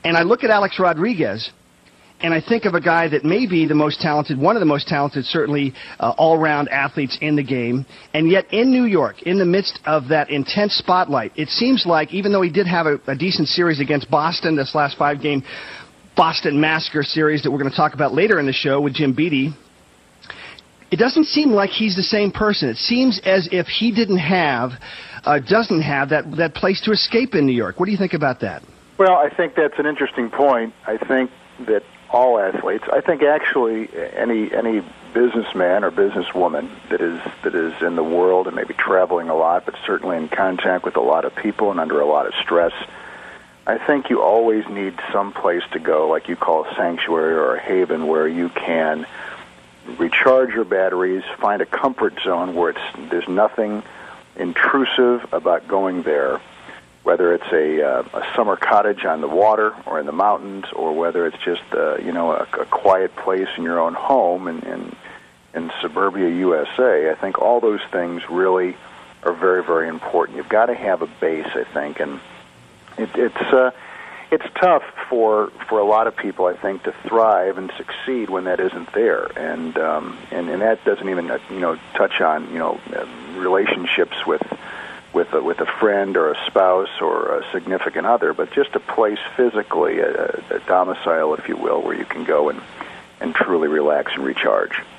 And I look at Alex Rodriguez, and I think of a guy that may be the most talented, one of the most talented, certainly all-round athletes in the game. And yet in New York, in the midst of that intense spotlight, it seems like even though he did have a decent series against Boston, this last 5-game Boston Massacre series that we're going to talk about later in the show with Jim Beattie, it doesn't seem like he's the same person. It seems as if he doesn't have that place to escape in New York. What do you think about that? Well, I think that's an interesting point. I think that all athletes, I think actually any businessman or businesswoman that is in the world and maybe traveling a lot, but certainly in contact with a lot of people and under a lot of stress, I think you always need some place to go, like you call a sanctuary or a haven, where you can recharge your batteries, find a comfort zone where there's nothing intrusive about going there, whether it's a summer cottage on the water or in the mountains, or whether it's just a quiet place in your own home in suburbia USA. I think all those things really are very, very important. You've got to have a base, I think, and it's tough for a lot of people, I think, to thrive and succeed when that isn't there, and that doesn't even touch on relationships with a friend or a spouse or a significant other, but just a place physically, a domicile, if you will, where you can go and truly relax and recharge.